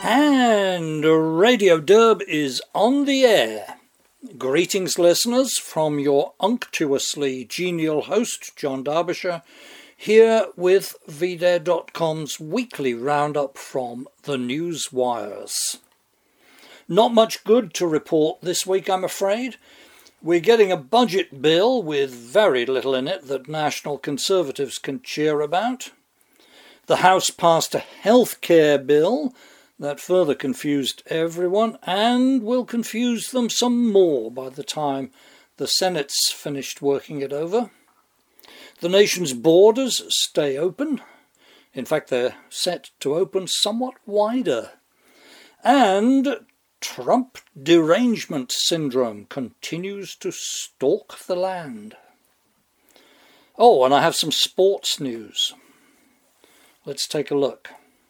And Radio Derb is on the air. Greetings, listeners, from your unctuously genial host, John Derbyshire, here with VDare.com's weekly roundup from the news wires. Not much good to report this week, I'm afraid. We're getting a budget bill with very little in it that National Conservatives can cheer about. The House passed a healthcare bill that further confused everyone and will confuse them some more by the time the Senate's finished working it over. The nation's borders stay open. In fact, they're set to open somewhat wider. And Trump derangement syndrome continues to stalk the land. Oh, and I have some sports news. Let's take a look.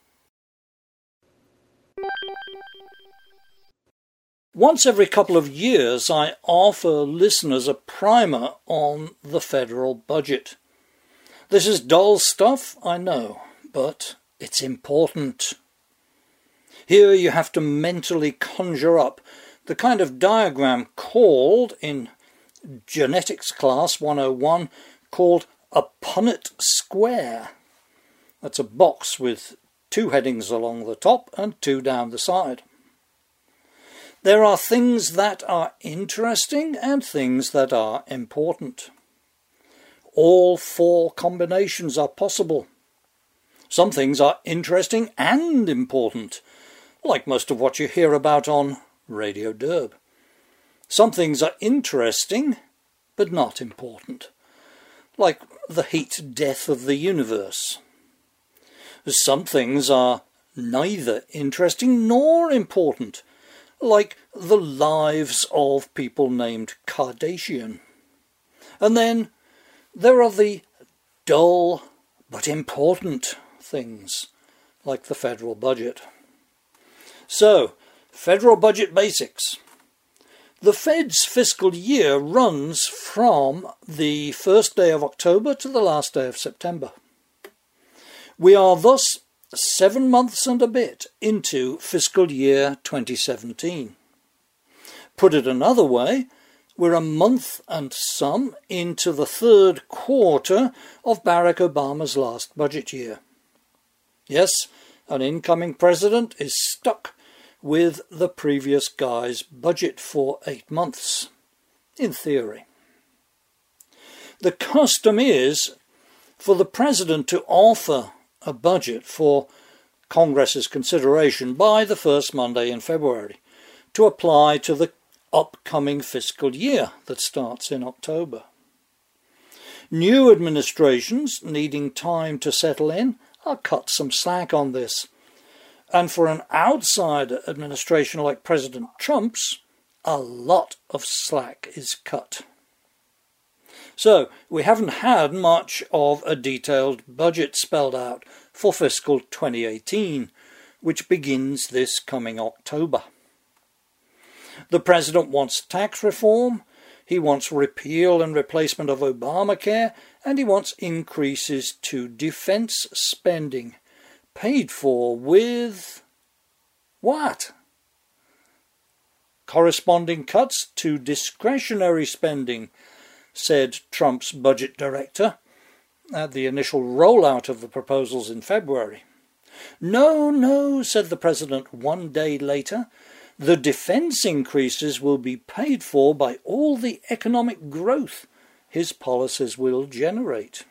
Once every couple of years, I offer listeners a primer on the federal budget. This is dull stuff, I know, but it's important. Here you have to mentally conjure up the kind of diagram called, in Genetics Class 101, called a Punnett square. That's a box with 2 headings along the top and 2 down the side. There are things that are interesting and things that are important. All 4 combinations are possible. Some things are interesting and important, like most of what you hear about on Radio Derb. Some things are interesting, but not important, like the heat death of the universe. Some things are neither interesting nor important, like the lives of people named Kardashian. And then there are the dull but important things, like the federal budget. So, federal budget basics. The Fed's fiscal year runs from the first day of October to the last day of September. We are thus 7 months and a bit into fiscal year 2017. Put it another way, we're a month and some into the 3rd quarter of Barack Obama's last budget year. Yes, an incoming president is stuck with the previous guy's budget for 8 months, in theory. The custom is for the president to offer a budget for Congress's consideration by the first Monday in February to apply to the upcoming fiscal year that starts in October. New administrations needing time to settle in are cut some slack on this, and for an outsider administration like President Trump's, a lot of slack is cut. So, we haven't had much of a detailed budget spelled out for fiscal 2018, which begins this coming October. The president wants tax reform, he wants repeal and replacement of Obamacare, and he wants increases to defense spending, paid for with what? Corresponding cuts to discretionary spending, said Trump's budget director at the initial rollout of the proposals in February. No, said the president 1 day later. The defence increases will be paid for by all the economic growth his policies will generate.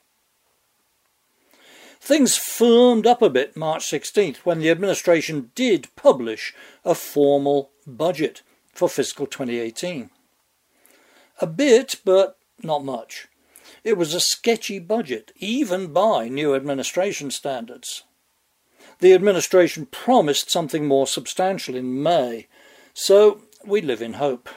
Things firmed up a bit March 16th when the administration did publish a formal budget for fiscal 2018. A bit, but not much. It was a sketchy budget, even by new administration standards. The administration promised something more substantial in May, so we live in hope.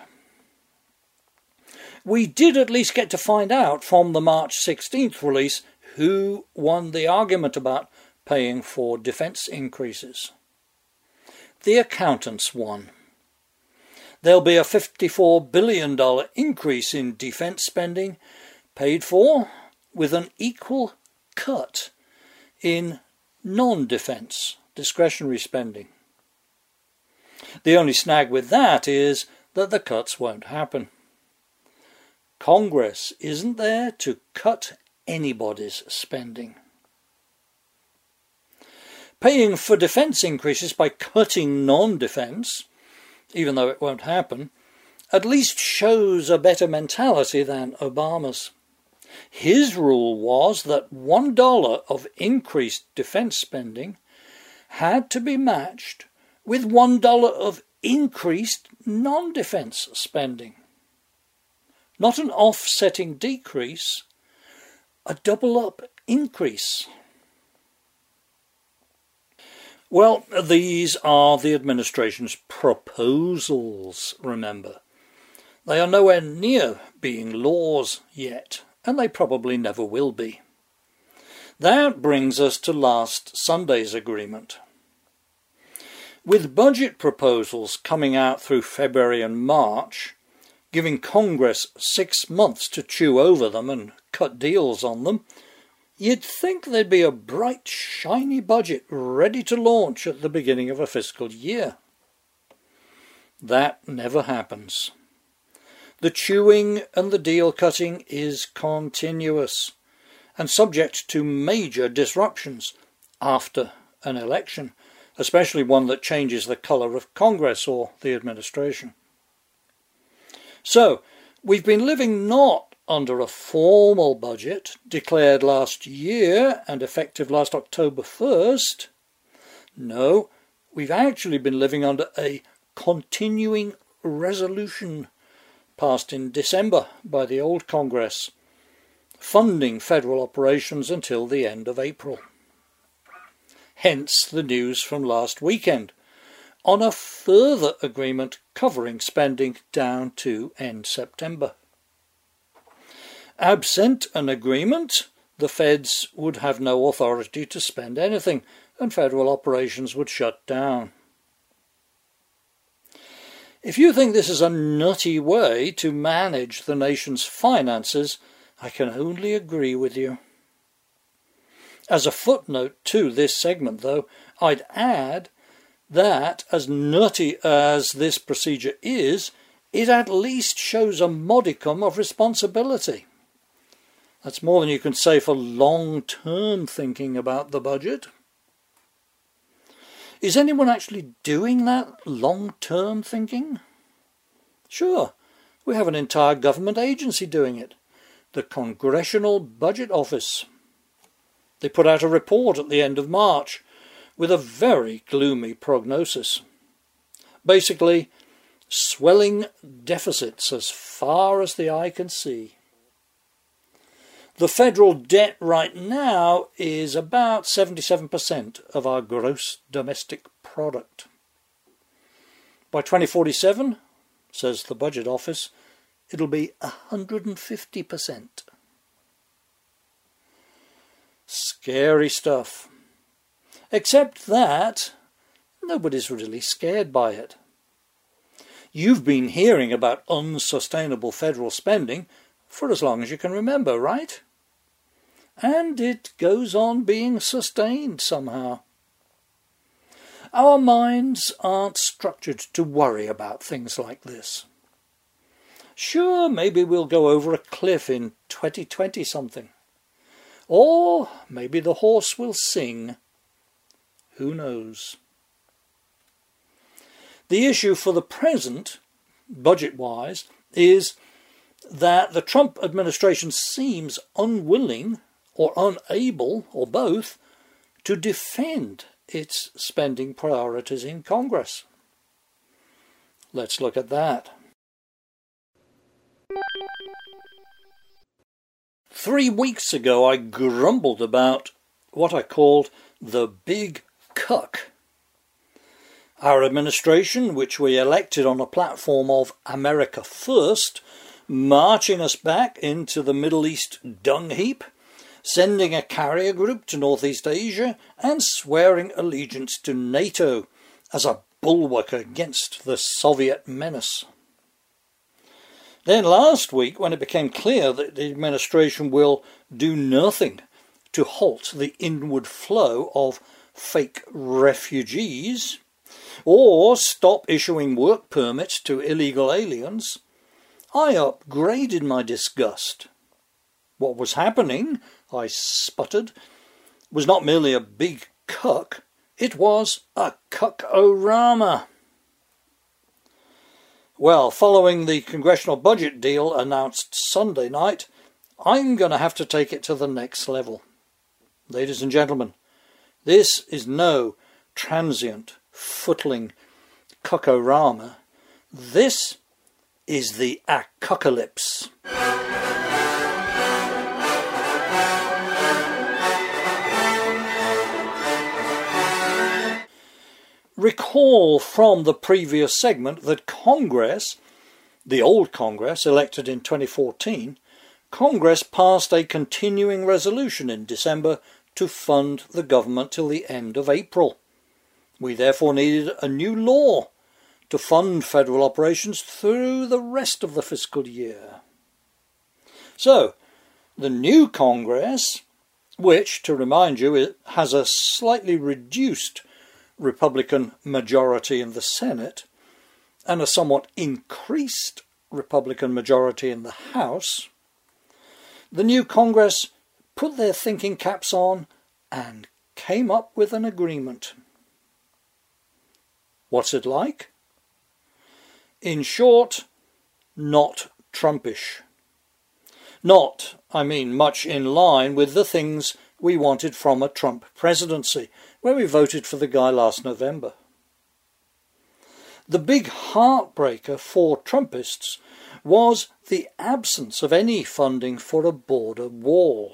We did at least get to find out from the March 16th release who won the argument about paying for defence increases. The accountants won. There'll be a $54 billion increase in defence spending, paid for with an equal cut in non-defence discretionary spending. The only snag with that is that the cuts won't happen. Congress isn't there to cut anybody's spending. Paying for defence increases by cutting non-defence, even though it won't happen, at least shows a better mentality than Obama's. His rule was that $1 of increased defence spending had to be matched with $1 of increased non-defence spending. Not an offsetting decrease, a double-up increase. Well, these are the administration's proposals, remember. They are nowhere near being laws yet, and they probably never will be. That brings us to last Sunday's agreement. With budget proposals coming out through February and March, giving Congress 6 months to chew over them and cut deals on them, you'd think there'd be a bright, shiny budget ready to launch at the beginning of a fiscal year. That never happens. The chewing and the deal cutting is continuous and subject to major disruptions after an election, especially one that changes the colour of Congress or the administration. So, we've been living not under a formal budget declared last year and effective last October 1st. No, we've actually been living under a continuing resolution passed in December by the old Congress, funding federal operations until the end of April. Hence the news from last weekend on a further agreement covering spending down to end September. Absent an agreement, the feds would have no authority to spend anything, and federal operations would shut down. If you think this is a nutty way to manage the nation's finances, I can only agree with you. As a footnote to this segment, though, I'd add that, as nutty as this procedure is, it at least shows a modicum of responsibility. That's more than you can say for long-term thinking about the budget. Is anyone actually doing that long-term thinking? Sure, we have an entire government agency doing it, the Congressional Budget Office. They put out a report at the end of March with a very gloomy prognosis. Basically, swelling deficits as far as the eye can see. The federal debt right now is about 77% of our gross domestic product. By 2047, says the Budget Office, it'll be 150%. Scary stuff. Except that nobody's really scared by it. You've been hearing about unsustainable federal spending for as long as you can remember, right? And it goes on being sustained somehow. Our minds aren't structured to worry about things like this. Sure, maybe we'll go over a cliff in 2020 something. Or maybe the horse will sing. Who knows? The issue for the present, budget-wise, is that the Trump administration seems unwilling or unable, or both, to defend its spending priorities in Congress. Let's look at that. 3 weeks ago I grumbled about what I called the big cuck. Our administration, which we elected on a platform of America First, marching us back into the Middle East dung heap, sending a carrier group to Northeast Asia, and swearing allegiance to NATO as a bulwark against the Soviet menace. Then last week, when it became clear that the administration will do nothing to halt the inward flow of fake refugees, or stop issuing work permits to illegal aliens, I upgraded my disgust. What was happening, I sputtered, was not merely a big cuck, it was a cuck-o-rama. Well, following the congressional budget deal announced Sunday night, I'm going to have to take it to the next level. Ladies and gentlemen, this is no transient, footling cuck-o-rama. This is the acucalypse. Recall from the previous segment that Congress, the old Congress elected in 2014, Congress passed a continuing resolution in December to fund the government till the end of April. We therefore needed a new law to fund federal operations through the rest of the fiscal year. So, the new Congress, which, to remind you, has a slightly reduced Republican majority in the Senate and a somewhat increased Republican majority in the House, the new Congress put their thinking caps on and came up with an agreement. What's it like? In short, not Trumpish. Not, I mean, much in line with the things we wanted from a Trump presidency, where we voted for the guy last November. The big heartbreaker for Trumpists was the absence of any funding for a border wall.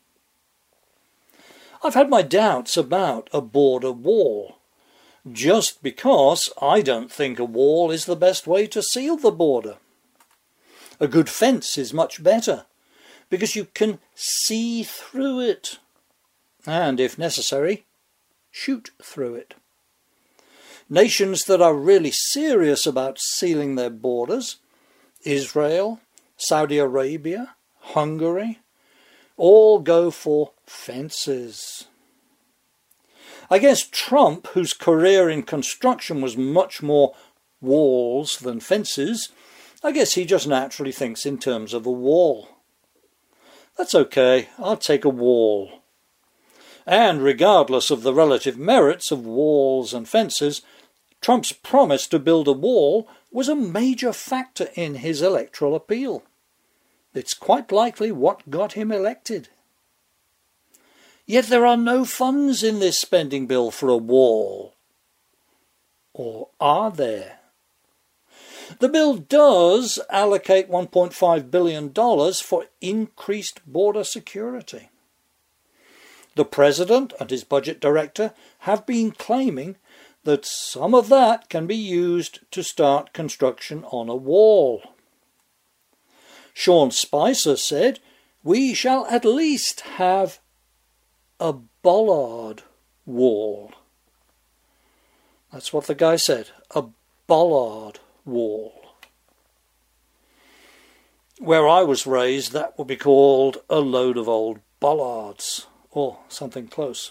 I've had my doubts about a border wall, just because I don't think a wall is the best way to seal the border. A good fence is much better, because you can see through it, and, if necessary, shoot through it. Nations that are really serious about sealing their borders, Israel, Saudi Arabia, Hungary, all go for fences. I guess Trump, whose career in construction was much more walls than fences, I guess he just naturally thinks in terms of a wall. That's okay, I'll take a wall. And regardless of the relative merits of walls and fences, Trump's promise to build a wall was a major factor in his electoral appeal. It's quite likely what got him elected. Yet there are no funds in this spending bill for a wall. Or are there? The bill does allocate $1.5 billion for increased border security. The President and his budget director have been claiming that some of that can be used to start construction on a wall. Sean Spicer said, "We shall at least have a bollard wall." That's what the guy said, a bollard wall. Where I was raised, that would be called a load of old bollards, or something close.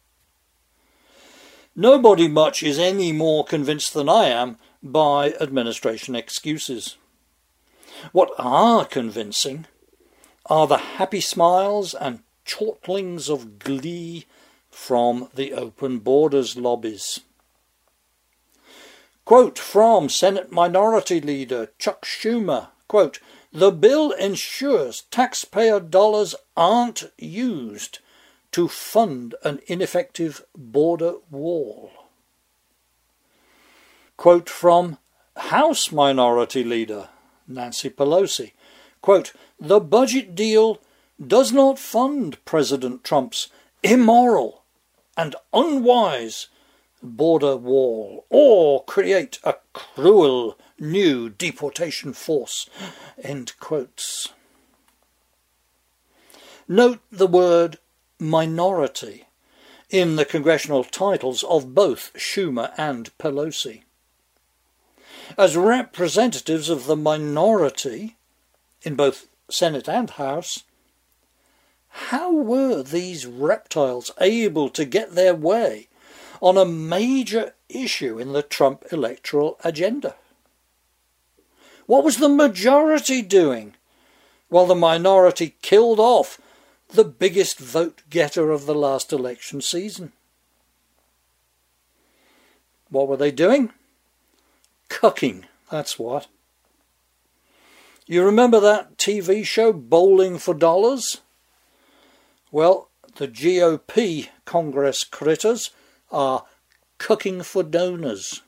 Nobody much is any more convinced than I am by administration excuses. What are convincing are the happy smiles and chortlings of glee from the open borders lobbies. Quote from Senate Minority Leader Chuck Schumer, quote, "The bill ensures taxpayer dollars aren't used to fund an ineffective border wall." Quote from House Minority Leader Nancy Pelosi, quote, "The budget deal does not fund President Trump's immoral and unwise border wall or create a cruel new deportation force." End quotes. Note the word minority in the congressional titles of both Schumer and Pelosi. As representatives of the minority in both Senate and House, how were these reptiles able to get their way on a major issue in the Trump electoral agenda. What was the majority doing while the minority killed off the biggest vote-getter of the last election season? What were they doing? Cucking, that's what. You remember that TV show, Bowling for Dollars? Well, the GOP Congress critters are cucking for donors.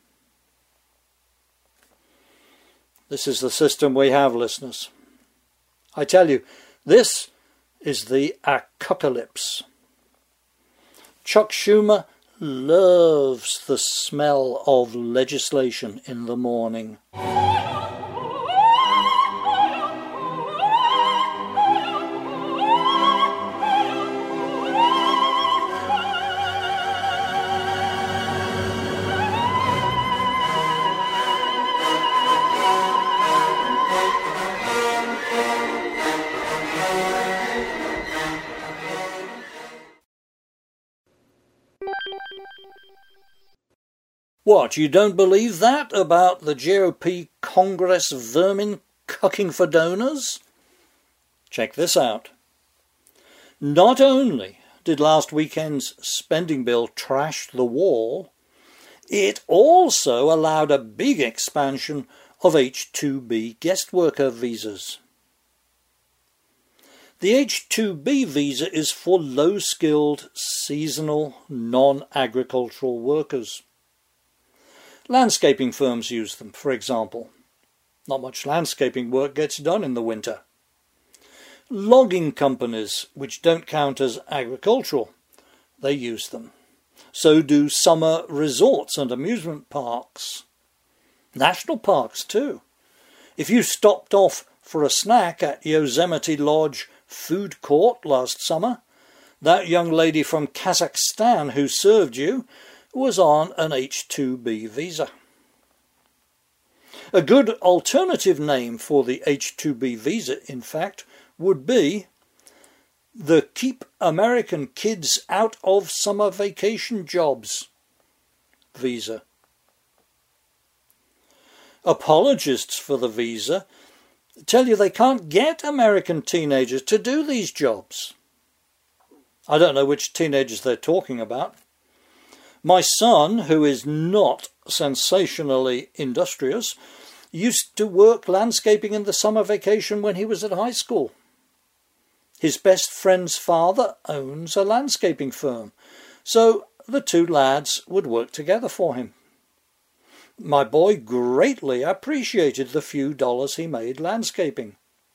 This is the system we have, listeners. I tell you, this is the apocalypse. Chuck Schumer loves the smell of legislation in the morning. What, you don't believe that about the GOP Congress vermin cucking for donors? Check this out. Not only did last weekend's spending bill trash the wall, it also allowed a big expansion of H-2B guest worker visas. The H-2B visa is for low-skilled, seasonal, non-agricultural workers. Landscaping firms use them, for example. Not much landscaping work gets done in the winter. Logging companies, which don't count as agricultural, they use them. So do summer resorts and amusement parks. National parks too. If you stopped off for a snack at Yosemite Lodge food court last summer, that young lady from Kazakhstan who served you was on an H-2B visa. A good alternative name for the H-2B visa, in fact, would be the Keep American Kids Out of Summer Vacation Jobs visa. Apologists for the visa tell you they can't get American teenagers to do these jobs. I don't know which teenagers they're talking about. My son, who is not sensationally industrious, used to work landscaping in the summer vacation when he was at high school. His best friend's father owns a landscaping firm, so the two lads would work together for him. My boy greatly appreciated the few dollars he made landscaping.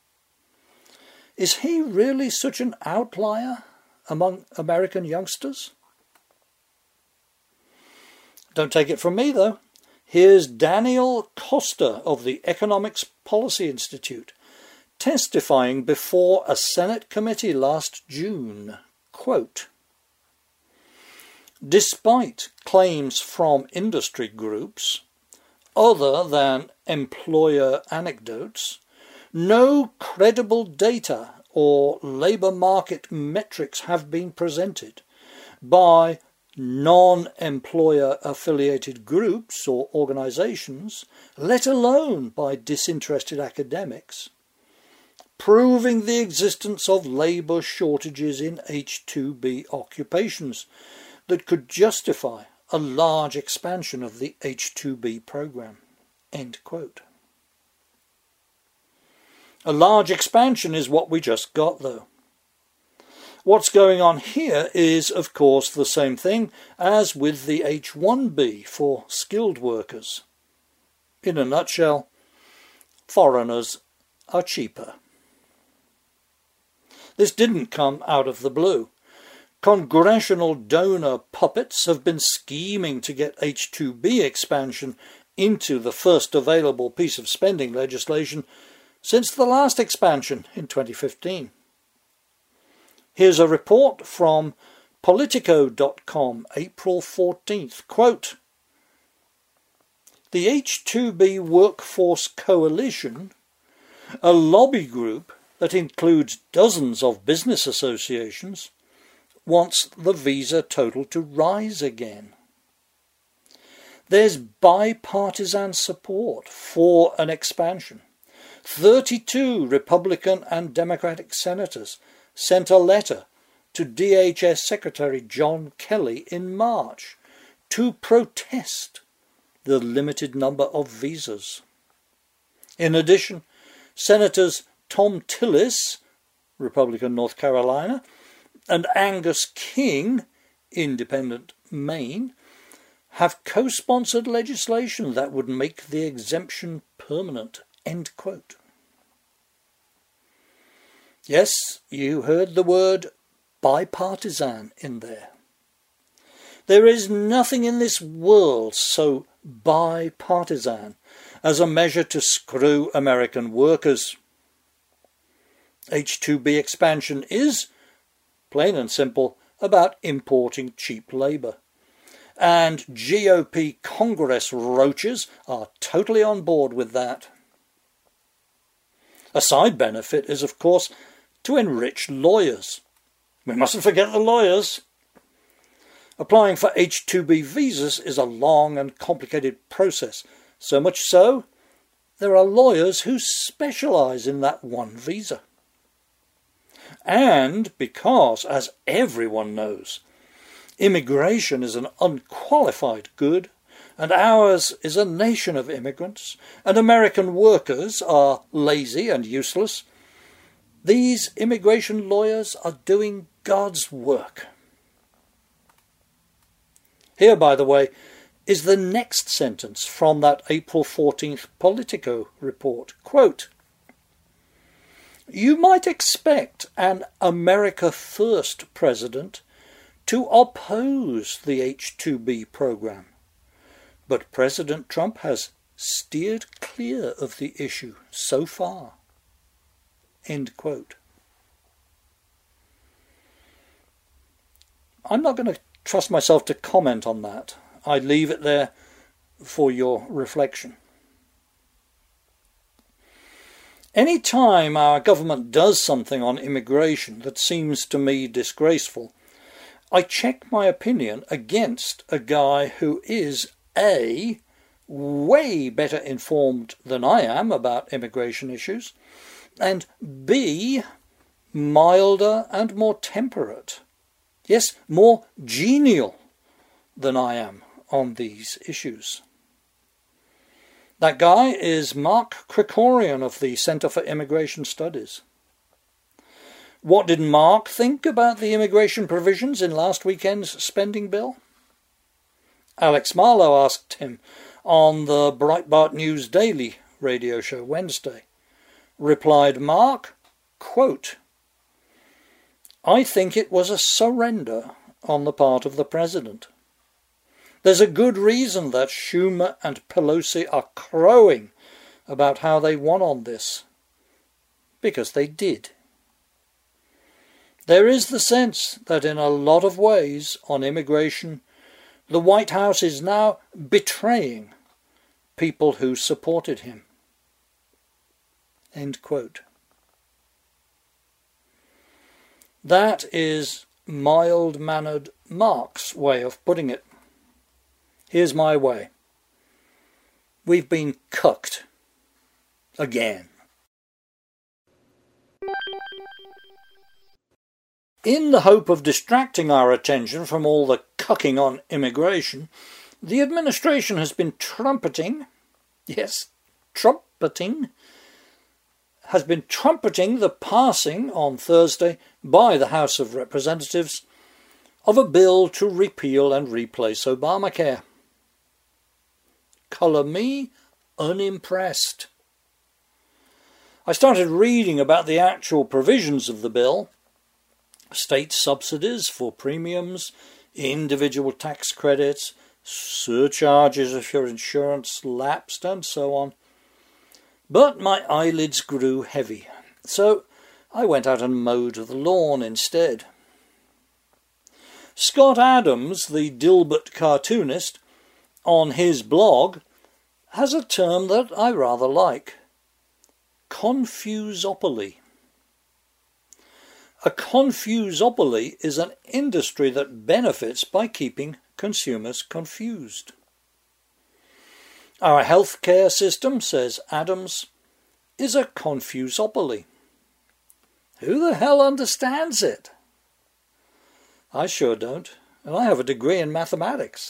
Is he really such an outlier among American youngsters? Don't take it from me, though. Here's Daniel Costa of the Economics Policy Institute testifying before a Senate committee last June. Quote, despite claims from industry groups, other than employer anecdotes, no credible data or labour market metrics have been presented by non-employer affiliated groups or organisations, let alone by disinterested academics, proving the existence of labour shortages in H-2B occupations that could justify a large expansion of the H-2B programme. End quote. A large expansion is what we just got, though. What's going on here is, of course, the same thing as with the H-1B for skilled workers. In a nutshell, foreigners are cheaper. This didn't come out of the blue. Congressional donor puppets have been scheming to get H-2B expansion into the first available piece of spending legislation since the last expansion in 2015. Here's a report from Politico.com, April 14th. Quote, the H-2B Workforce Coalition, a lobby group that includes dozens of business associations, wants the visa total to rise again. There's bipartisan support for an expansion. 32 Republican and Democratic senators sent a letter to DHS Secretary John Kelly in March to protest the limited number of visas. In addition, Senators Tom Tillis, Republican North Carolina, and Angus King, Independent Maine, have co-sponsored legislation that would make the exemption permanent. End quote. Yes, you heard the word bipartisan in there. There is nothing in this world so bipartisan as a measure to screw American workers. H-2B expansion is, plain and simple, about importing cheap labour. And GOP Congress roaches are totally on board with that. A side benefit is, of course, to enrich lawyers. We mustn't forget the lawyers. Applying for H-2B visas is a long and complicated process, so much so there are lawyers who specialise in that one visa. And because, as everyone knows, immigration is an unqualified good, and ours is a nation of immigrants, and American workers are lazy and useless, these immigration lawyers are doing God's work. Here, by the way, is the next sentence from that April 14th Politico report. Quote, "You might expect an America First president to oppose the H-2B program, but President Trump has steered clear of the issue so far." End quote. I'm not going to trust myself to comment on that. I leave it there for your reflection. Any time our government does something on immigration that seems to me disgraceful, I check my opinion against a guy who is A, way better informed than I am about immigration issues, and B, milder and more temperate, yes, more genial than I am on these issues. That guy is Mark Krikorian of the Centre for Immigration Studies. What did Mark think about the immigration provisions in last weekend's spending bill? Alex Marlow asked him on the Breitbart News Daily radio show Wednesday. Replied Mark, quote, "I think it was a surrender on the part of the president. There's a good reason that Schumer and Pelosi are crowing about how they won on this. Because they did. There is the sense that in a lot of ways on immigration, the White House is now betraying people who supported him." End quote. That is mild-mannered Mark's way of putting it. Here's my way. We've been cucked. Again. In the hope of distracting our attention from all the cucking on immigration, the administration has been trumpeting the passing on Thursday by the House of Representatives of a bill to repeal and replace Obamacare. Colour me unimpressed. I started reading about the actual provisions of the bill: state subsidies for premiums, individual tax credits, surcharges if your insurance lapsed, and so on. But my eyelids grew heavy, so I went out and mowed the lawn instead. Scott Adams, the Dilbert cartoonist, on his blog, has a term that I rather like: confusopoly. A confusopoly is an industry that benefits by keeping consumers confused. Our healthcare system, says Adams, is a confusopoly. Who the hell understands it? I sure don't, and I have a degree in mathematics.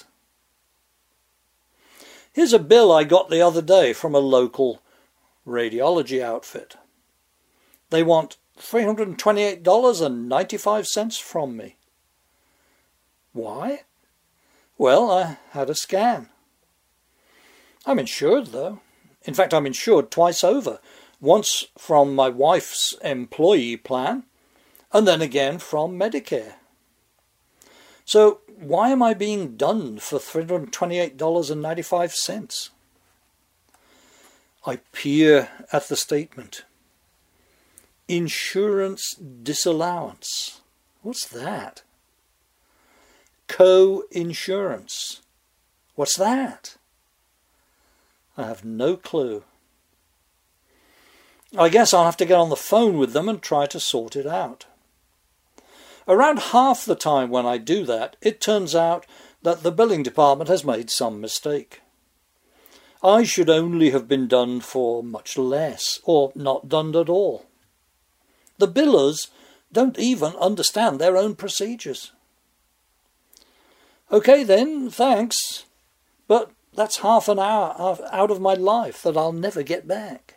Here's a bill I got the other day from a local radiology outfit. They want $328.95 from me. Why? Well, I had a scan. I'm insured, though. In fact, I'm insured twice over. Once from my wife's employee plan, and then again from Medicare. So why am I being done for $328.95? I peer at the statement. Insurance disallowance. What's that? Co-insurance. What's that? I have no clue. I guess I'll have to get on the phone with them and try to sort it out. Around half the time when I do that, it turns out that the billing department has made some mistake. I should only have been done for much less, or not done at all. The billers don't even understand their own procedures. Okay then, thanks, but that's half an hour out of my life that I'll never get back.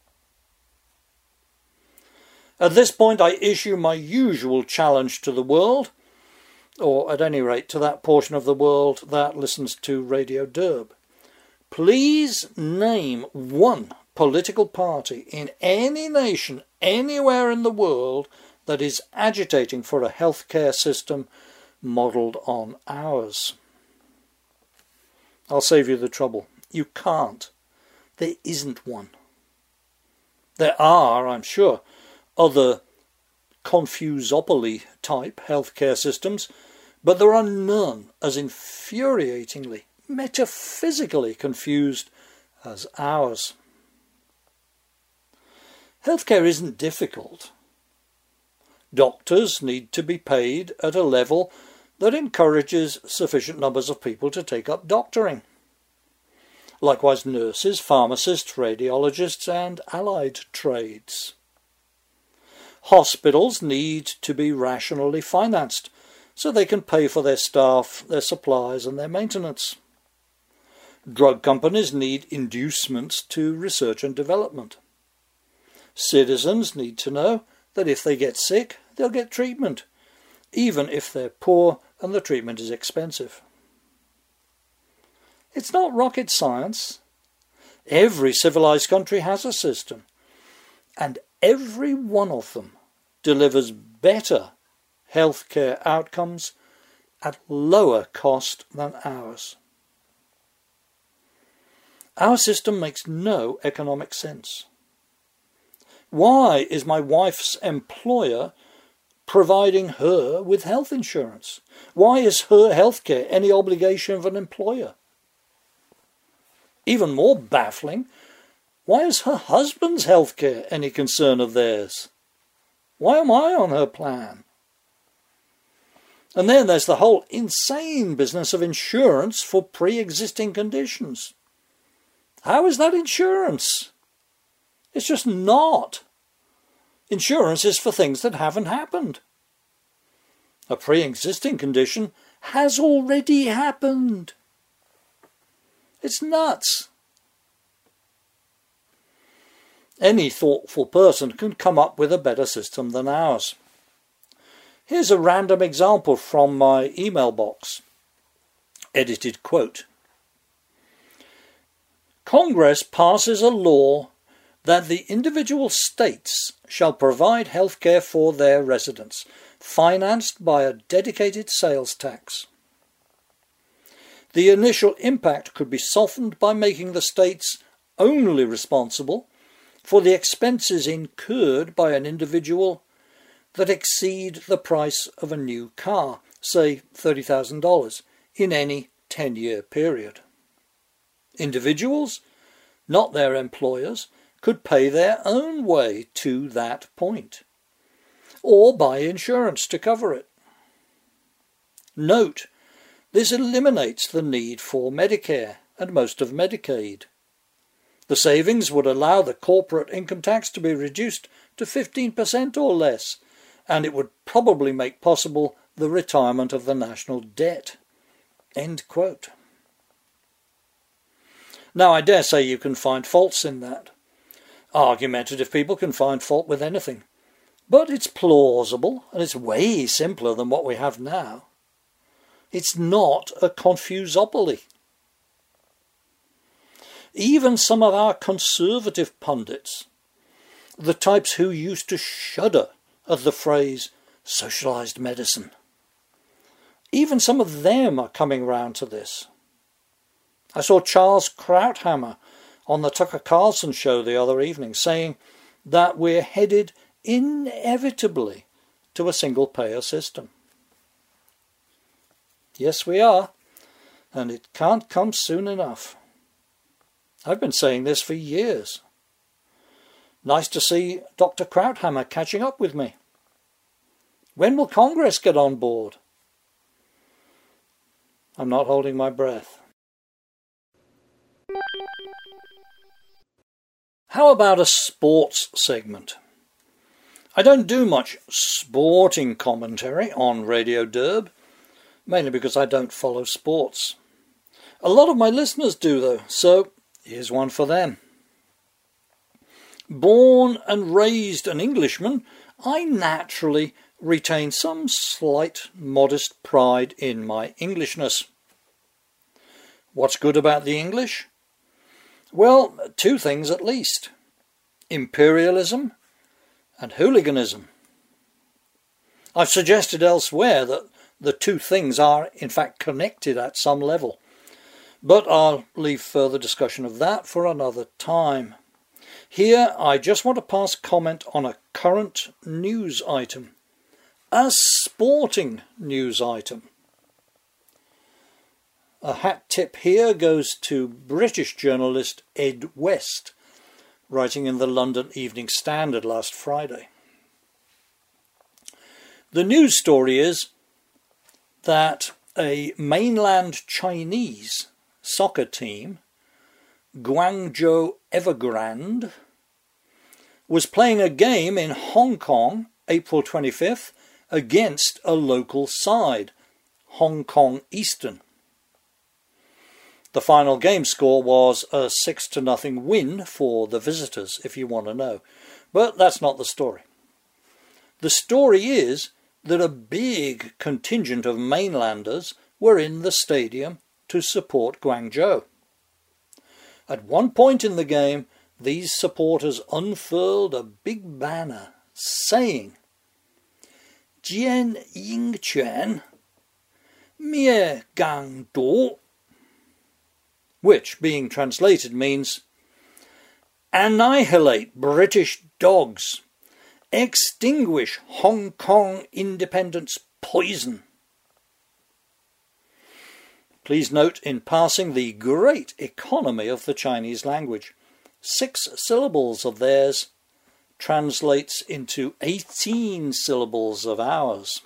At this point I issue my usual challenge to the world, or at any rate to that portion of the world that listens to Radio Derb. Please name one political party in any nation, anywhere in the world, that is agitating for a healthcare system modelled on ours. I'll save you the trouble. You can't. There isn't one. There are, I'm sure, other confusopoly type healthcare systems, but there are none as infuriatingly, metaphysically confused as ours. Healthcare isn't difficult. Doctors need to be paid at a level that encourages sufficient numbers of people to take up doctoring. Likewise, nurses, pharmacists, radiologists, and allied trades. Hospitals need to be rationally financed so they can pay for their staff, their supplies, and their maintenance. Drug companies need inducements to research and development. Citizens need to know that if they get sick, they'll get treatment, even if they're poor and the treatment is expensive. It's not rocket science. Every civilized country has a system, and every one of them delivers better healthcare outcomes at lower cost than ours. Our system makes no economic sense. Why is my wife's employer providing her with health insurance? Why is her healthcare any obligation of an employer? Even more baffling, why is her husband's healthcare any concern of theirs? Why am I on her plan? And then there's the whole insane business of insurance for pre-existing conditions. How is that insurance? It's just not. Insurance is for things that haven't happened. A pre-existing condition has already happened. It's nuts. Any thoughtful person can come up with a better system than ours. Here's a random example from my email box. Edited quote. Congress passes a law that the individual states shall provide health care for their residents, financed by a dedicated sales tax. The initial impact could be softened by making the states only responsible for the expenses incurred by an individual that exceed the price of a new car, say $30,000, in any 10-year period. Individuals, not their employers, could pay their own way to that point, or buy insurance to cover it. Note, this eliminates the need for Medicare, and most of Medicaid. The savings would allow the corporate income tax to be reduced to 15% or less, and it would probably make possible the retirement of the national debt." End quote. Now, I dare say you can find faults in that. Argumentative people can find fault with anything. But it's plausible, and it's way simpler than what we have now. It's not a confusopoly. Even some of our conservative pundits, the types who used to shudder at the phrase socialised medicine, even some of them are coming round to this. I saw Charles Krauthammer on the Tucker Carlson show the other evening saying that we're headed inevitably to a single-payer system. Yes, we are, and it can't come soon enough. I've been saying this for years. Nice to see Dr. Krauthammer catching up with me. When will Congress get on board? I'm not holding my breath. How about a sports segment? I don't do much sporting commentary on Radio Derb, mainly because I don't follow sports. A lot of my listeners do, though, so here's one for them. Born and raised an Englishman, I naturally retain some slight modest pride in my Englishness. What's good about the English? Well, two things at least: imperialism and hooliganism. I've suggested elsewhere that the two things are in fact connected at some level, but I'll leave further discussion of that for another time. Here I just want to pass comment on a current news item, a sporting news item. A hat tip here goes to British journalist Ed West, writing in the London Evening Standard last Friday. The news story is that a mainland Chinese soccer team, Guangzhou Evergrande, was playing a game in Hong Kong, April 25th, against a local side, Hong Kong Eastern. The final game score was a 6-0 win for the visitors, if you want to know. But that's not the story. The story is that a big contingent of mainlanders were in the stadium to support Guangzhou. At one point in the game, these supporters unfurled a big banner saying, "Jian Yingquan, Mie Gang Du," which, being translated, means "Annihilate British dogs, extinguish Hong Kong independence poison." Please note in passing the great economy of the Chinese language. 6 syllables of theirs translates into 18 syllables of ours.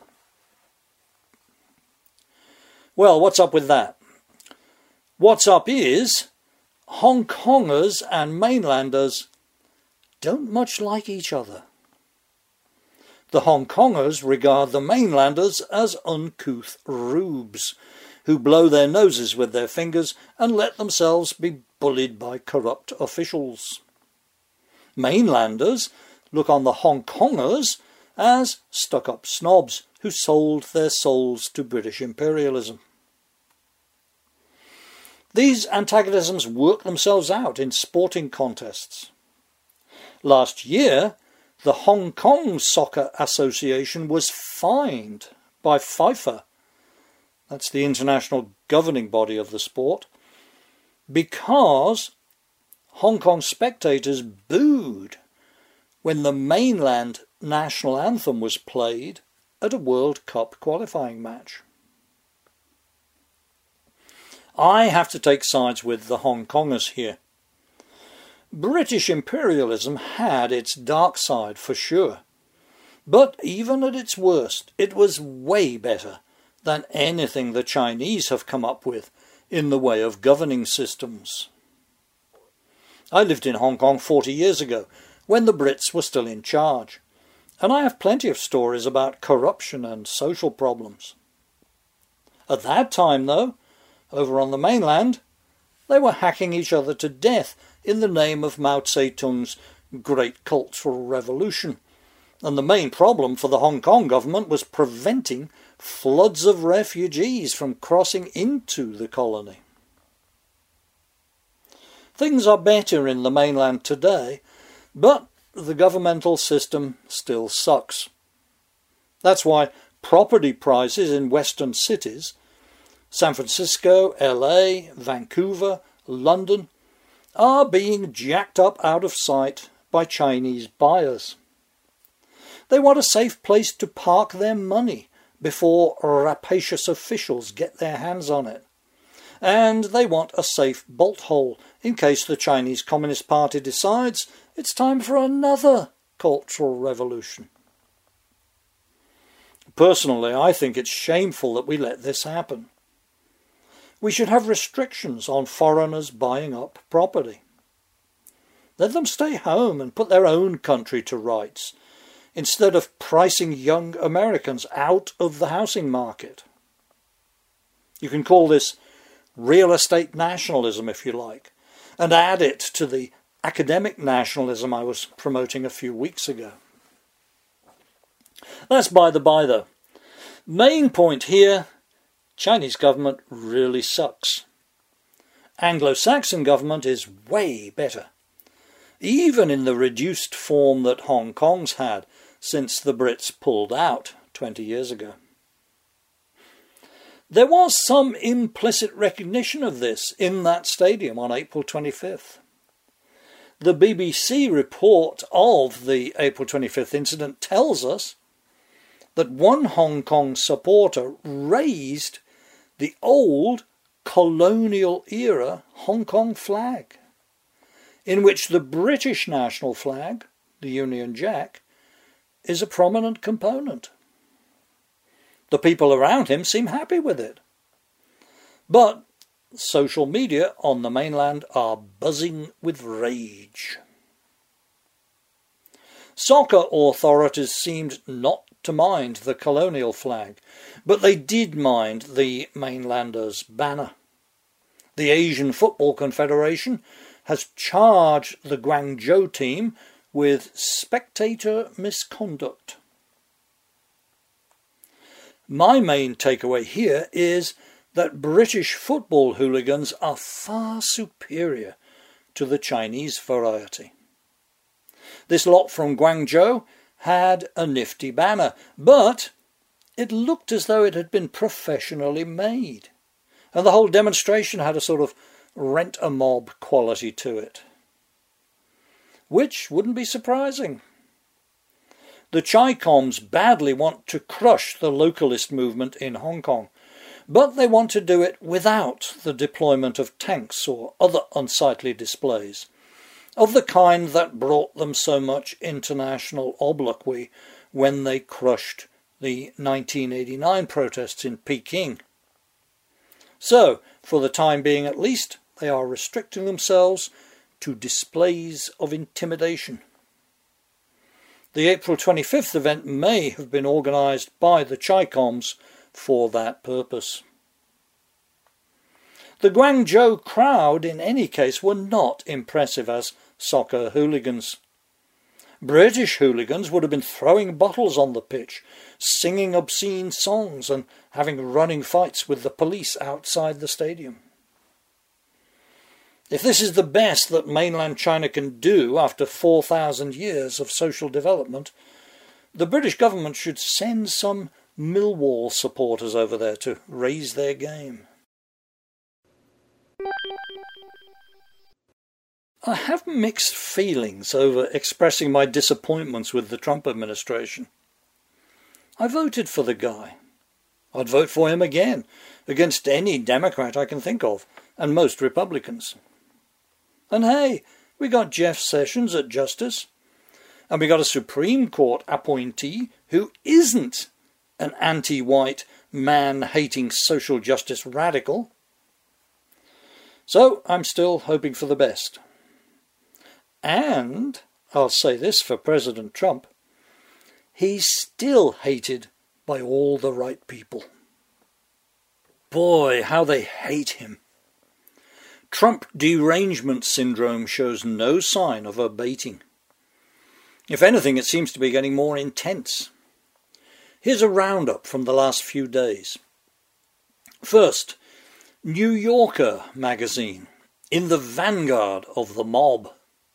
Well, what's up with that? What's up is Hong Kongers and mainlanders don't much like each other. The Hong Kongers regard the mainlanders as uncouth rubes who blow their noses with their fingers and let themselves be bullied by corrupt officials. Mainlanders look on the Hong Kongers as stuck-up snobs who sold their souls to British imperialism. These antagonisms work themselves out in sporting contests. Last year, the Hong Kong Soccer Association was fined by FIFA, that's the international governing body of the sport, because Hong Kong spectators booed when the mainland national anthem was played at a World Cup qualifying match. I have to take sides with the Hong Kongers here. British imperialism had its dark side for sure, but even at its worst, it was way better than anything the Chinese have come up with in the way of governing systems. I lived in Hong Kong 40 years ago, when the Brits were still in charge, and I have plenty of stories about corruption and social problems. At that time, though, over on the mainland, they were hacking each other to death in the name of Mao Zedong's Great Cultural Revolution, and the main problem for the Hong Kong government was preventing floods of refugees from crossing into the colony. Things are better in the mainland today, but the governmental system still sucks. That's why property prices in western cities, San Francisco, LA, Vancouver, London, are being jacked up out of sight by Chinese buyers. They want a safe place to park their money before rapacious officials get their hands on it. And they want a safe bolt hole in case the Chinese Communist Party decides it's time for another cultural revolution. Personally, I think it's shameful that we let this happen. We should have restrictions on foreigners buying up property. Let them stay home and put their own country to rights, instead of pricing young Americans out of the housing market. You can call this real estate nationalism if you like, and add it to the academic nationalism I was promoting a few weeks ago. That's by the by though. Main point here, Chinese government really sucks. Anglo-Saxon government is way better, even in the reduced form that Hong Kong's had since the Brits pulled out 20 years ago. There was some implicit recognition of this in that stadium on April 25th. The BBC report of the April 25th incident tells us that one Hong Kong supporter raised the old colonial-era Hong Kong flag, in which the British national flag, the Union Jack, is a prominent component. The people around him seem happy with it. But social media on the mainland are buzzing with rage. Soccer authorities seemed not to mind the colonial flag, but they did mind the mainlanders' banner. The Asian Football Confederation has charged the Guangzhou team with spectator misconduct. My main takeaway here is that British football hooligans are far superior to the Chinese variety. This lot from Guangzhou had a nifty banner, but it looked as though it had been professionally made, and the whole demonstration had a sort of rent-a-mob quality to it. Which wouldn't be surprising. The Chi-Coms badly want to crush the localist movement in Hong Kong, but they want to do it without the deployment of tanks or other unsightly displays, of the kind that brought them so much international obloquy when they crushed the 1989 protests in Peking. So, for the time being at least, they are restricting themselves to displays of intimidation. The April 25th event may have been organised by the Chi-Coms for that purpose. The Guangzhou crowd, in any case, were not impressive as soccer hooligans. British hooligans would have been throwing bottles on the pitch, singing obscene songs and having running fights with the police outside the stadium. If this is the best that mainland China can do after 4,000 years of social development, the British government should send some Millwall supporters over there to raise their game. I have mixed feelings over expressing my disappointments with the Trump administration. I voted for the guy. I'd vote for him again, against any Democrat I can think of, and most Republicans. And hey, we got Jeff Sessions at Justice, and we got a Supreme Court appointee who isn't an anti-white, man-hating social justice radical. So I'm still hoping for the best. And I'll say this for President Trump, he's still hated by all the right people. Boy, how they hate him. Trump derangement syndrome shows no sign of abating. If anything, it seems to be getting more intense. Here's a roundup from the last few days. First, New Yorker magazine, in the vanguard of the mob.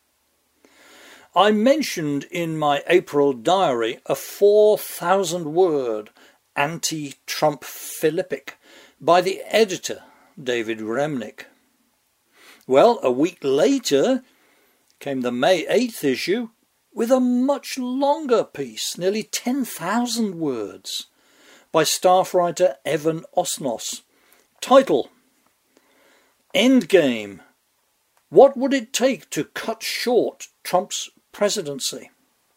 I mentioned in my April diary a 4,000-word anti-Trump philippic by the editor, David Remnick. Well, a week later came the May 8th issue with a much longer piece, nearly 10,000 words, by staff writer Evan Osnos. Title: Endgame. What would it take to cut short Trump's presidency?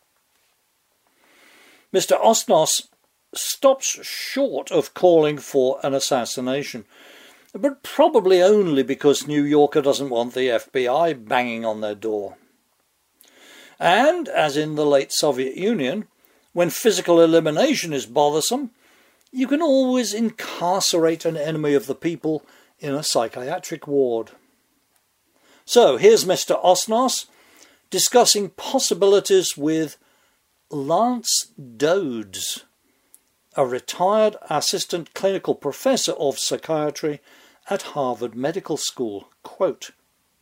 Mr. Osnos stops short of calling for an assassination, but probably only because New Yorker doesn't want the FBI banging on their door. And, as in the late Soviet Union, when physical elimination is bothersome, you can always incarcerate an enemy of the people in a psychiatric ward. So here's Mr. Osnos discussing possibilities with Lance Dodds, a retired assistant clinical professor of psychiatry at Harvard Medical School. Quote,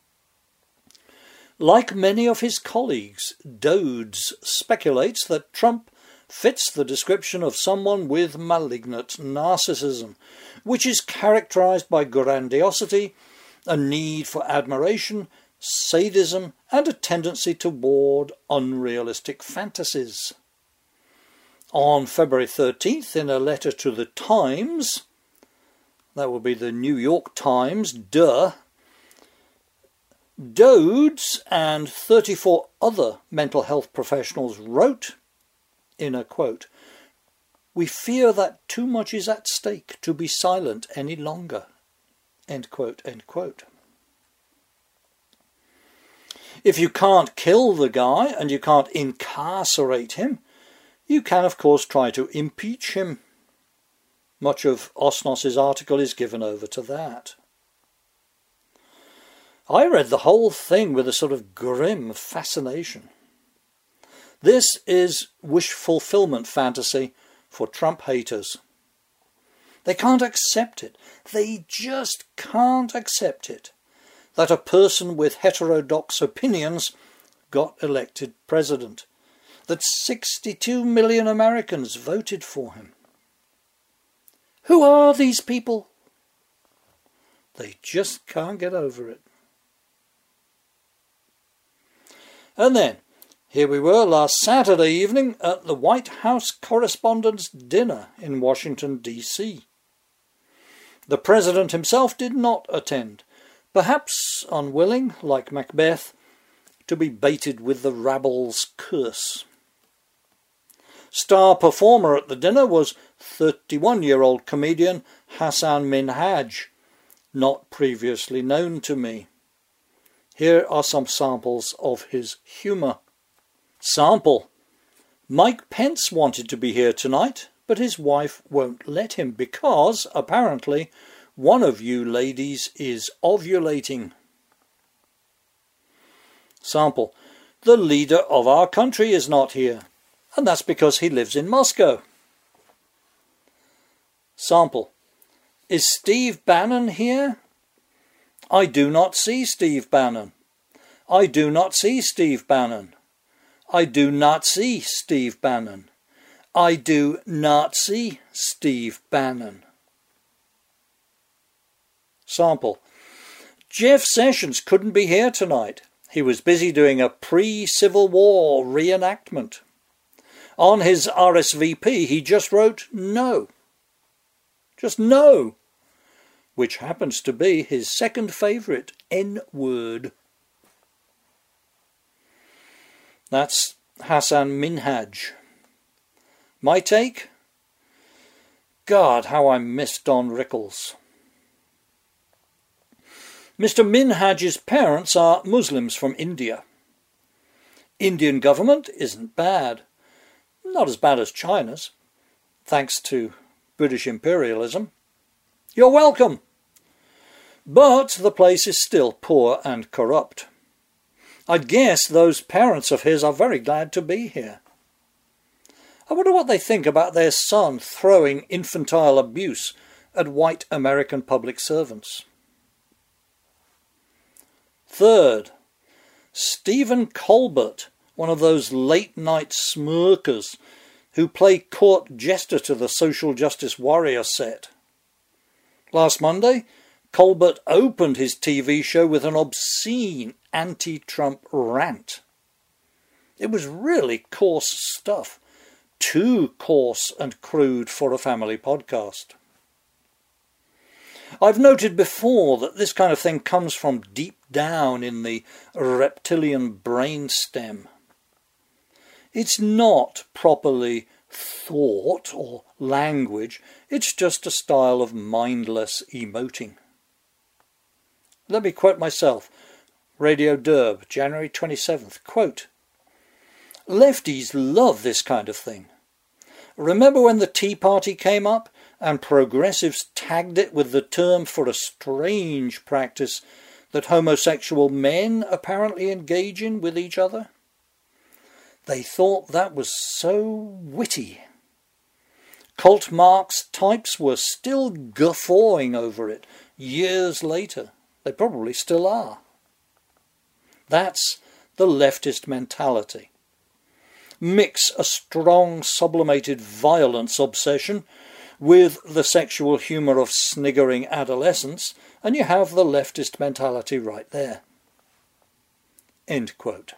like many of his colleagues, Dodds speculates that Trump fits the description of someone with malignant narcissism, which is characterized by grandiosity, a need for admiration, sadism, and a tendency toward unrealistic fantasies. On February 13th, in a letter to the Times, that will be the New York Times, Dodds and 34 other mental health professionals wrote, in a quote, "We fear that too much is at stake to be silent any longer." End quote, end quote. If you can't kill the guy and you can't incarcerate him, you can of course try to impeach him. Much of Osnos's article is given over to that. I read the whole thing with a sort of grim fascination. This is wish fulfillment fantasy for Trump haters. They can't accept it. They just can't accept it that a person with heterodox opinions got elected president, that 62 million Americans voted for him. Who are these people? They just can't get over it. And then, here we were last Saturday evening at the White House Correspondents' Dinner in Washington, D.C. The President himself did not attend, perhaps unwilling, like Macbeth, to be baited with the rabble's curse. Star performer at the dinner was 31-year-old comedian Hassan Minhaj, not previously known to me. Here are some samples of his humour. Sample: Mike Pence wanted to be here tonight, but his wife won't let him because, apparently, one of you ladies is ovulating. Sample: the leader of our country is not here, and that's because he lives in Moscow. Sample: is Steve Bannon here? I do not see Steve Bannon. I do not see Steve Bannon. I do not see Steve Bannon. I do not see Steve Bannon. Sample: Jeff Sessions couldn't be here tonight. He was busy doing a pre-Civil War reenactment. On his RSVP, he just wrote no. Just no. Which happens to be his second favourite N-word. That's Hassan Minhaj. My take? God, how I miss Don Rickles. Mr. Minhaj's parents are Muslims from India. Indian government isn't bad. Not as bad as China's, thanks to British imperialism. You're welcome. But the place is still poor and corrupt. I'd guess those parents of his are very glad to be here. I wonder what they think about their son throwing infantile abuse at white American public servants. Third, Stephen Colbert, one of those late-night smirkers who play court jester to the social justice warrior set. Last Monday, Colbert opened his TV show with an obscene anti-Trump rant. It was really coarse stuff, too coarse and crude for a family podcast. I've noted before that this kind of thing comes from deep down in the reptilian brainstem. It's not properly thought or language, it's just a style of mindless emoting. Let me quote myself. Radio Derb, January 27th, quote, "Lefties love this kind of thing. Remember when the Tea Party came up and progressives tagged it with the term for a strange practice that homosexual men apparently engage in with each other? They thought that was so witty. Cult Marx types were still guffawing over it years later. They probably still are. That's the leftist mentality. Mix a strong sublimated violence obsession with the sexual humour of sniggering adolescents, and you have the leftist mentality right there." End quote.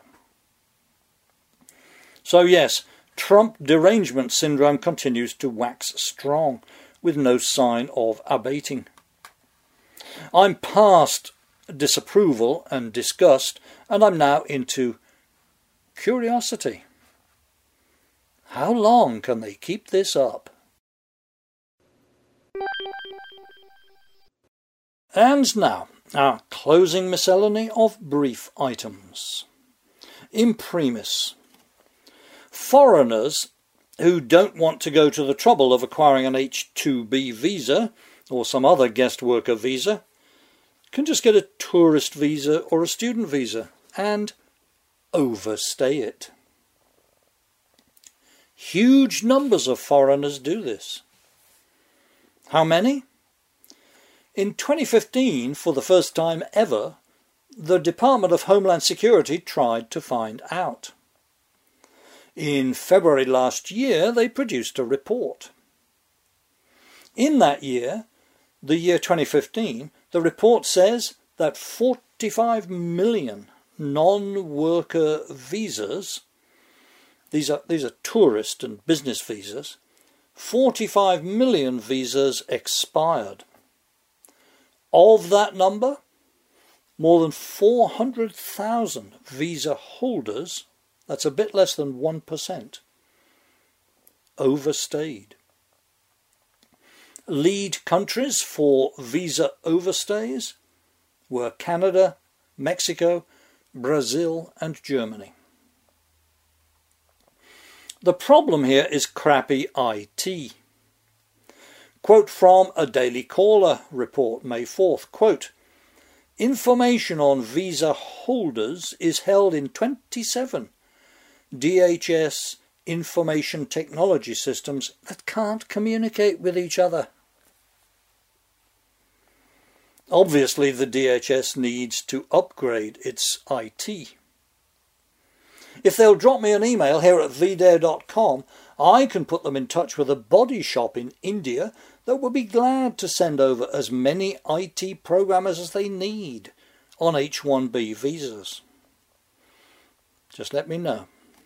So yes, Trump derangement syndrome continues to wax strong, with no sign of abating. I'm past disapproval and disgust, and I'm now into curiosity. How long can they keep this up? And now, our closing miscellany of brief items. Imprimis. Foreigners who don't want to go to the trouble of acquiring an H-2B visa or some other guest worker visa can just get a tourist visa or a student visa and overstay it. Huge numbers of foreigners do this. How many? In 2015, for the first time ever, the Department of Homeland Security tried to find out. In February last year, they produced a report. In that year, the year 2015, the report says that 45 million non-worker visas, these are tourist and business visas, 45 million visas expired. Of that number, more than 400,000 visa holders, that's a bit less than 1%, overstayed. Lead countries for visa overstays were Canada, Mexico, Brazil and Germany. The problem here is crappy IT. Quote from a Daily Caller report, May 4th, quote, "Information on visa holders is held in 27 DHS information technology systems that can't communicate with each other." Obviously, the DHS needs to upgrade its IT. If they'll drop me an email here at vdare.com, I can put them in touch with a body shop in India that would be glad to send over as many IT programmers as they need on H-1B visas. Just let me know.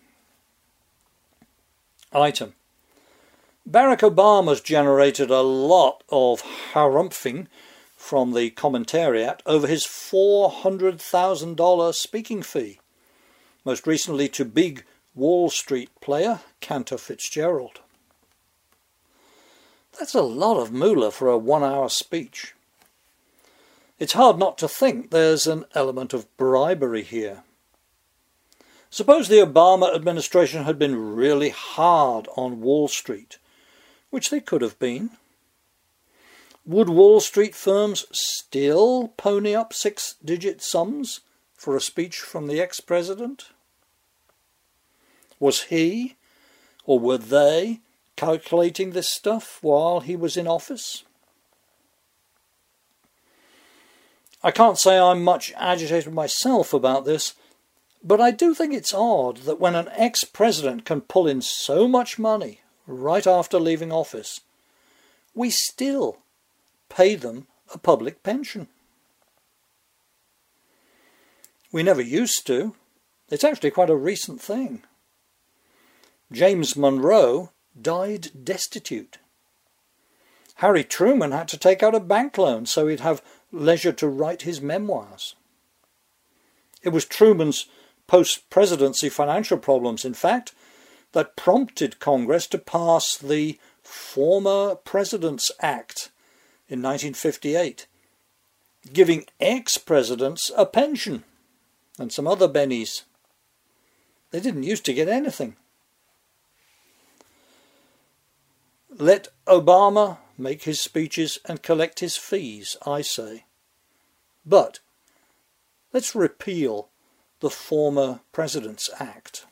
Item. Barack Obama's generated a lot of harumphing from the commentariat over his $400,000 speaking fee, most recently to big Wall Street player Cantor Fitzgerald. That's a lot of moolah for a 1-hour speech. It's hard not to think there's an element of bribery here. Suppose the Obama administration had been really hard on Wall Street, which they could have been. Would Wall Street firms still pony up six-digit sums for a speech from the ex-president? Was he, or were they, calculating this stuff while he was in office? I can't say I'm much agitated myself about this, but I do think it's odd that when an ex-president can pull in so much money right after leaving office, we still pay them a public pension. We never used to. It's actually quite a recent thing. James Monroe died destitute. Harry Truman had to take out a bank loan so he'd have leisure to write his memoirs. It was Truman's post-presidency financial problems, in fact, that prompted Congress to pass the Former Presidents Act in 1958, giving ex-presidents a pension and some other bennies. They didn't used to get anything. Let Obama make his speeches and collect his fees, I say. But let's repeal the Former Presidents Act.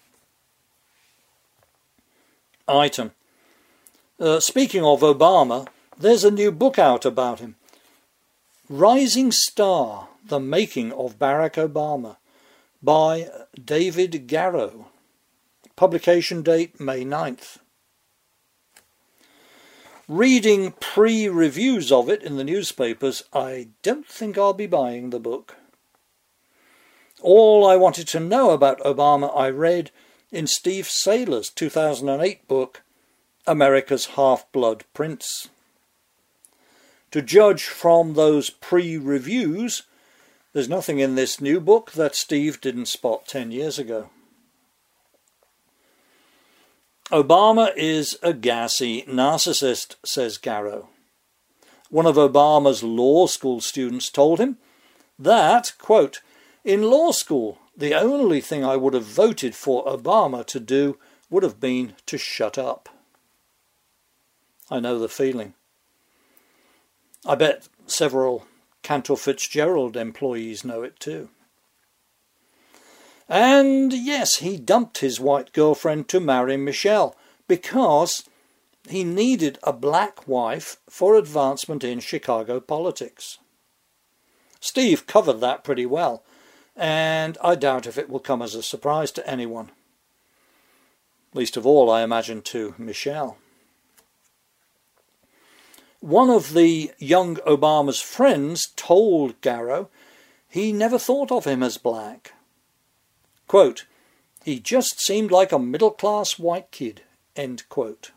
Item. Speaking of Obama, there's a new book out about him. Rising Star, The Making of Barack Obama, by David Garrow. Publication date May 9th. Reading pre-reviews of it in the newspapers, I don't think I'll be buying the book. All I wanted to know about Obama I read in Steve Saylor's 2008 book, America's Half-Blood Prince. To judge from those pre-reviews, there's nothing in this new book that Steve didn't spot 10 years ago. Obama is a gassy narcissist, says Garrow. One of Obama's law school students told him that, quote, in law school, the only thing I would have voted for Obama to do would have been to shut up. I know the feeling. I bet several Cantor Fitzgerald employees know it too. And yes, he dumped his white girlfriend to marry Michelle because he needed a black wife for advancement in Chicago politics. Steve covered that pretty well, and I doubt if it will come as a surprise to anyone. Least of all, I imagine, to Michelle. One of the young Obama's friends told Garrow he never thought of him as black. Quote, he just seemed like a middle-class white kid, end quote.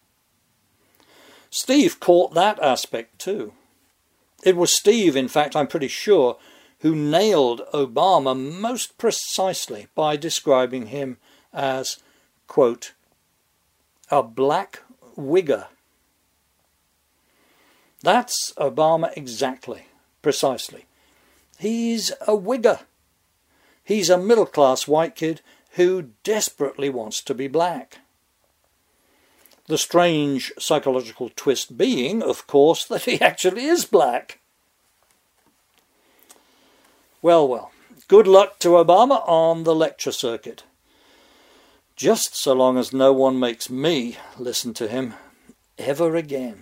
Steve caught that aspect too. It was Steve, in fact, I'm pretty sure, who nailed Obama most precisely by describing him as, quote, a black wigger. That's Obama exactly, precisely. He's a wigger. He's a middle-class white kid who desperately wants to be black. The strange psychological twist being, of course, that he actually is black. Well, good luck to Obama on the lecture circuit. Just so long as no one makes me listen to him ever again.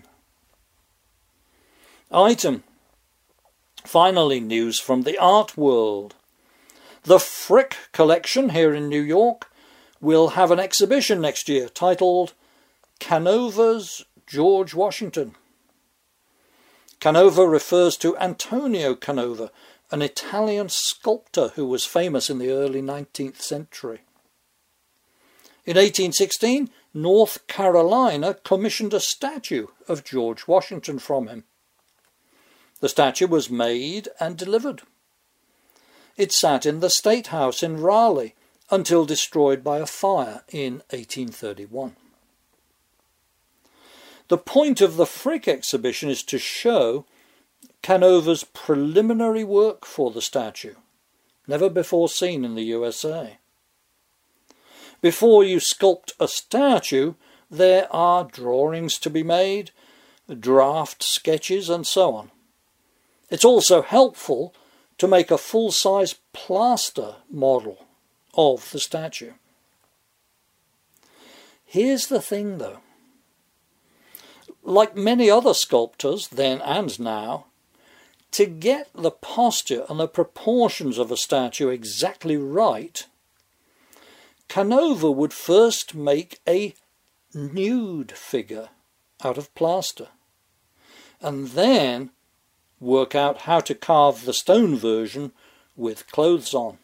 Item. Finally, news from the art world. The Frick Collection here in New York will have an exhibition next year titled Canova's George Washington. Canova refers to Antonio Canova, an Italian sculptor who was famous in the early 19th century. In 1816, North Carolina commissioned a statue of George Washington from him. The statue was made and delivered. It sat in the State House in Raleigh until destroyed by a fire in 1831. The point of the Frick exhibition is to show Canova's preliminary work for the statue, never before seen in the USA. Before you sculpt a statue, there are drawings to be made, draft sketches and so on. It's also helpful to make a full-size plaster model of the statue. Here's the thing though. Like many other sculptors then and now, to get the posture and the proportions of a statue exactly right, Canova would first make a nude figure out of plaster, and then work out how to carve the stone version with clothes on.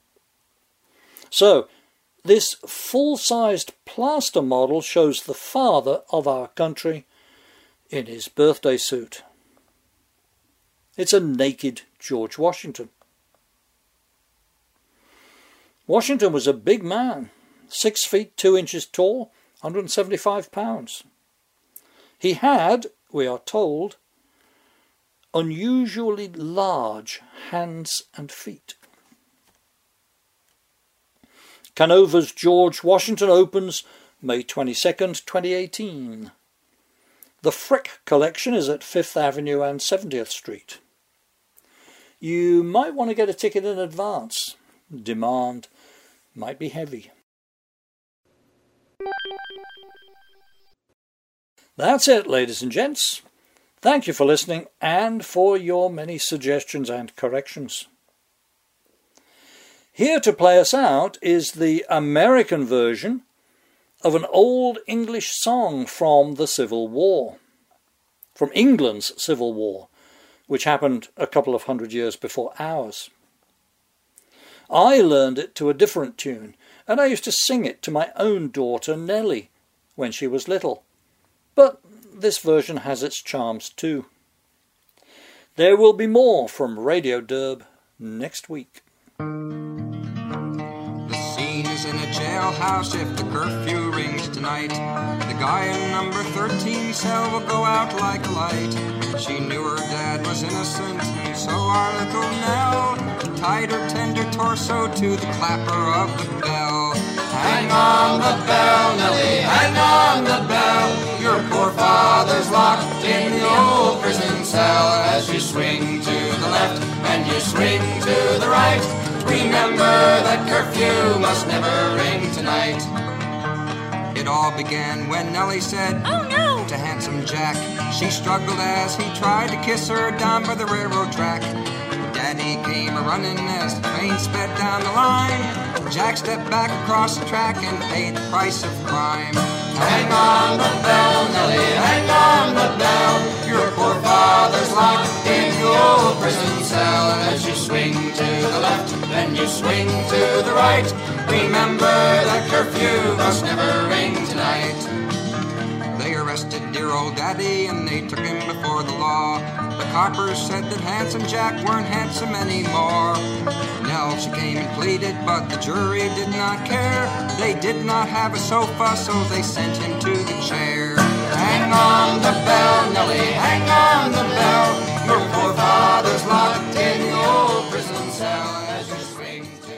So, this full-sized plaster model shows the father of our country in his birthday suit. It's a naked George Washington. Washington was a big man, 6 feet 2 inches tall, 175 pounds. He had, we are told, unusually large hands and feet. Canova's George Washington opens May 22nd, 2018. The Frick collection is at 5th Avenue and 70th Street. You might want to get a ticket in advance. Demand might be heavy. That's it, ladies and gents. Thank you for listening and for your many suggestions and corrections. Here to play us out is the American version of an old English song from the Civil War, from England's Civil War, which happened a couple of hundred years before ours. I learned it to a different tune, and I used to sing it to my own daughter Nellie when she was little. But this version has its charms too. There will be more from Radio Derb next week. The scene is in a jailhouse if the curfew rings tonight. The guy in number 13 cell will go out like a light. She knew her dad was innocent, and so our little Nell tied her tender torso to the clapper of the bell. Hang on the bell, Nellie, hang on the bell. Your poor father's locked in the old prison cell. As you swing to the left and you swing to the right, remember that curfew must never ring tonight. It all began when Nellie said, "Oh no!" to Handsome Jack. She struggled as he tried to kiss her down by the railroad track. Daddy came a-running as the train sped down the line. Jack stepped back across the track and paid the price of crime. Hang on the bell, Nellie, hang on the bell. Your poor father's locked in the old prison cell. As you swing to the left, then you swing to the right, remember that curfew must never ring tonight. They arrested dear old Daddy and they took him before the law. The coppers said that Handsome Jack weren't handsome anymore. Nell, she came and pleaded, but the jury did not care. They did not have a sofa, so they sent him to the chair. Hang on the bell, Nellie, hang on the bell. Your poor father's locked in the old prison cell. As you swing to